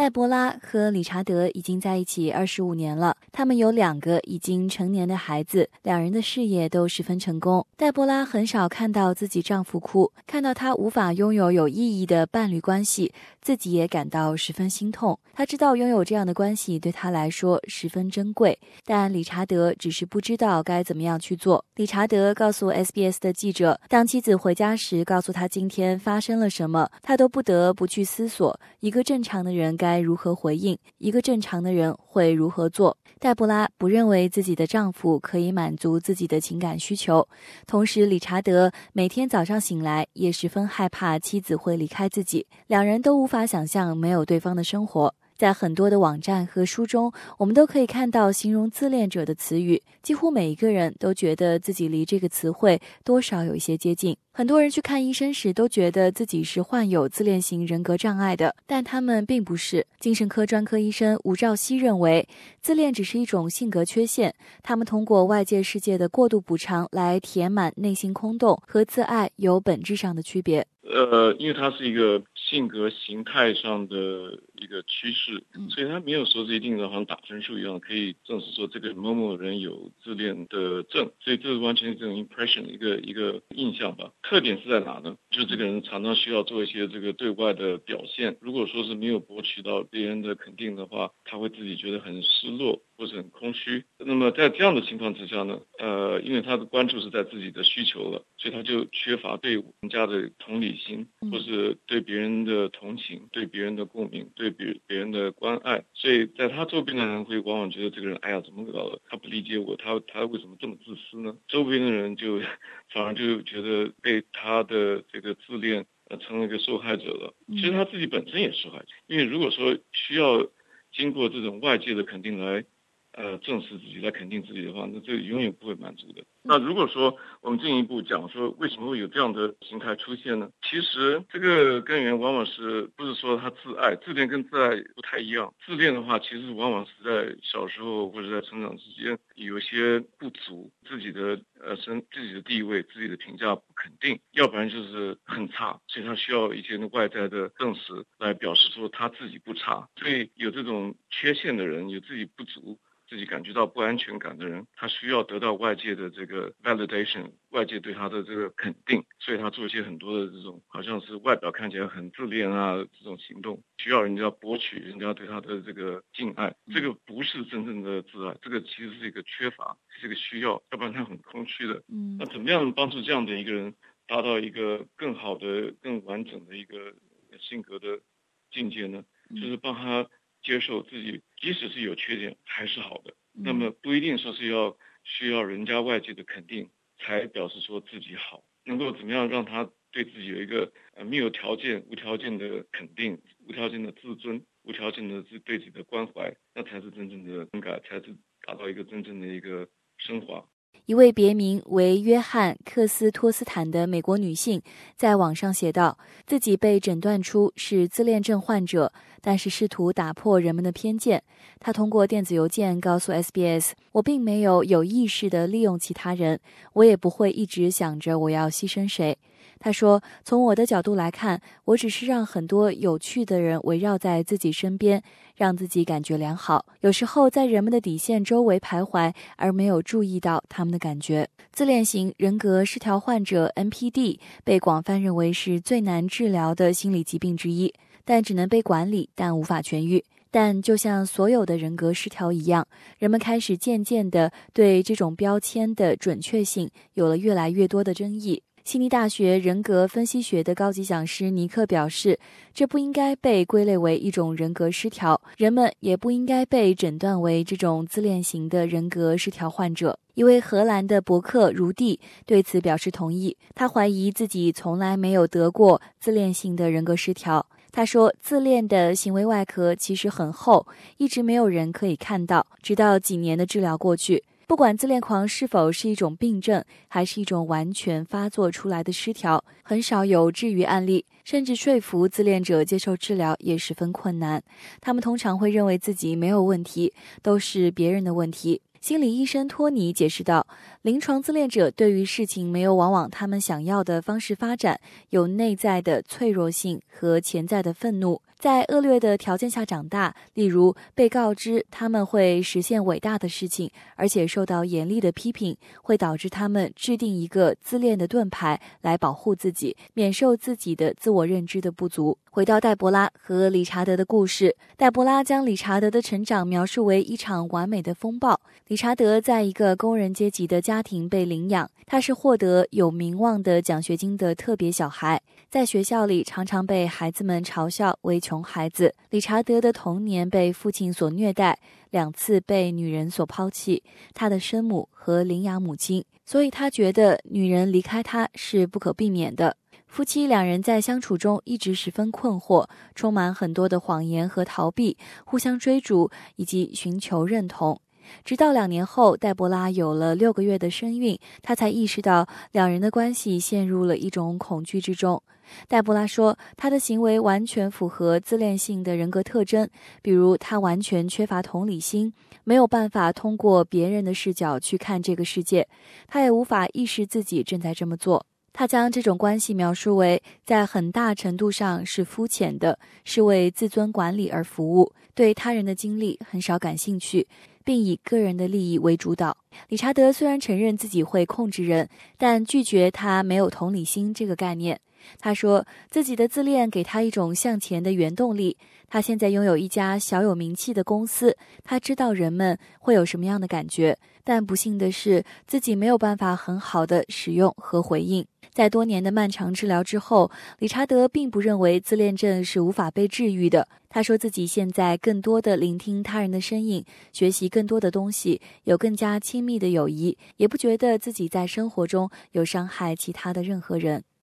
黛博拉和理查德已经在一起25年了，他们有2个已经成年的孩子，两人的事业都十分成功。黛博拉很少看到自己丈夫哭，看到他无法拥有有意义的伴侣关系，自己也感到十分心痛。她知道拥有这样的关系对她来说十分珍贵，但理查德只是不知道该怎么样去做。理查德告诉 SBS 的记者，当妻子回家时告诉他今天发生了什么，他都不得不去思索一个正常的人该如何回应，一个正常的人会如何做。黛博拉不认为自己的丈夫可以满足自己的情感需求，同时理查德每天早上醒来也十分害怕妻子会离开自己，两人都无法想象没有对方的生活。在很多的网站和书中，我们都可以看到形容自恋者的词语，几乎每一个人都觉得自己离这个词汇多少有一些接近。很多人去看医生时都觉得自己是患有自恋型人格障碍的，但他们并不是。精神科专科医生吴兆熙认为，自恋只是一种性格缺陷，他们通过外界世界的过度补偿来填满内心空洞，和自爱有本质上的区别。 因为它是一个性格形态上的一个趋势，所以它没有说是一定的好像打分数一样可以证实说这个某某人有自恋的症，所以这完全是这种 impression 一个印象吧。特点是在哪呢？就是这个人常常需要做一些这个对外的表现，如果说是没有博取到别人的肯定的话，他会自己觉得很失落或是很空虚。那么在这样的情况之下呢，因为他的关注是在自己的需求了，所以他就缺乏对人家的同理心，或是对别人的同情，对别人的共鸣，对别人的关爱。所以在他周边的人会往往觉得这个人，哎呀，怎么搞的？他不理解我，他为什么这么自私呢？周边的人就反而就觉得被他的这个自恋成了一个受害者了。其实他自己本身也是受害者，因为如果说需要经过这种外界的肯定来证实自己，来肯定自己的话，那这永远不会满足的。那如果说我们进一步讲说为什么会有这样的形态出现呢？其实这个根源往往是不是说他自爱，自恋跟自爱不太一样。自恋的话其实往往是在小时候或者在成长之间有一些不足，自己的地位，自己的评价不肯定，要不然就是很差，所以他需要一些外在的证实来表示说他自己不差。所以有这种缺陷的人，有自己不足，自己感觉到不安全感的人，他需要得到外界的这个 validation， 外界对他的这个肯定，所以他做一些很多的这种好像是外表看起来很自恋啊这种行动，需要人家博取人家对他的这个敬爱。这个不是真正的自爱，这个其实是一个缺乏，是一个需要，要不然他很空虚的。那怎么样帮助这样的一个人达到一个更好的更完整的一个性格的境界呢？就是帮他接受自己即使是有缺点还是好的，那么不一定说是需要人家外界的肯定才表示说自己好，能够怎么样让他对自己有一个没有条件无条件的肯定，无条件的自尊，无条件的对自己的关怀，那才是真正的更改，才是达到一个真正的一个升华。 一位别名为约翰·克斯托斯坦的美国女性在网上写道，自己被诊断出是自恋症患者，但是试图打破人们的偏见。她通过电子邮件告诉 SBS， 我并没有有意识地利用其他人，我也不会一直想着我要牺牲谁。他说，从我的角度来看，我只是让很多有趣的人围绕在自己身边，让自己感觉良好，有时候在人们的底线周围徘徊，而没有注意到他们的感觉。自恋型人格失调患者 NPD 被广泛认为是最难治疗的心理疾病之一，但只能被管理，但无法痊愈。但就像所有的人格失调一样，人们开始渐渐地对这种标签的准确性有了越来越多的争议。悉尼大学人格分析学的高级讲师尼克表示，这不应该被归类为一种人格失调，人们也不应该被诊断为这种自恋型的人格失调患者。一位荷兰的博客如蒂对此表示同意，他怀疑自己从来没有得过自恋性的人格失调。他说，自恋的行为外壳其实很厚，一直没有人可以看到，直到几年的治疗过去。不管自恋狂是否是一种病症，还是一种完全发作出来的失调，很少有治愈案例，甚至说服自恋者接受治疗也十分困难。他们通常会认为自己没有问题，都是别人的问题。心理医生托尼解释道，临床自恋者对于事情没有往往他们想要的方式发展，有内在的脆弱性和潜在的愤怒。 在恶劣的条件下长大，例如被告知他们会实现伟大的事情，而且受到严厉的批评，会导致他们制定一个自恋的盾牌来保护自己，免受自己的自我认知的不足。回到黛博拉和理查德的故事，黛博拉将理查德的成长描述为一场完美的风暴。理查德在一个工人阶级的家庭被领养，他是获得有名望的奖学金的特别小孩，在学校里常常被孩子们嘲笑为穷孩子。理查德的童年被父亲所虐待，2次被女人所抛弃，他的生母和领养母亲，所以他觉得女人离开他是不可避免的。夫妻2人在相处中一直十分困惑，充满很多的谎言和逃避，互相追逐以及寻求认同。直到2年后，黛博拉有了6个月的身孕，她才意识到2人的关系陷入了一种恐惧之中。黛博拉说，她的行为完全符合自恋性的人格特征，比如她完全缺乏同理心，没有办法通过别人的视角去看这个世界，她也无法意识自己正在这么做。他将这种关系描述为在很大程度上是肤浅的，是为自尊管理而服务，对他人的经历很少感兴趣，并以个人的利益为主导。理查德虽然承认自己会控制人，但拒绝他没有同理心这个概念。他说自己的自恋给他一种向前的原动力。他现在拥有一家小有名气的公司，他知道人们会有什么样的感觉，但不幸的是自己没有办法很好的使用和回应。在多年的漫长治疗之后，理查德并不认为自恋症是无法被治愈的。他说自己现在更多的聆听他人的声音，学习更多的东西，有更加亲密的友谊，也不觉得自己在生活中有伤害其他的任何人。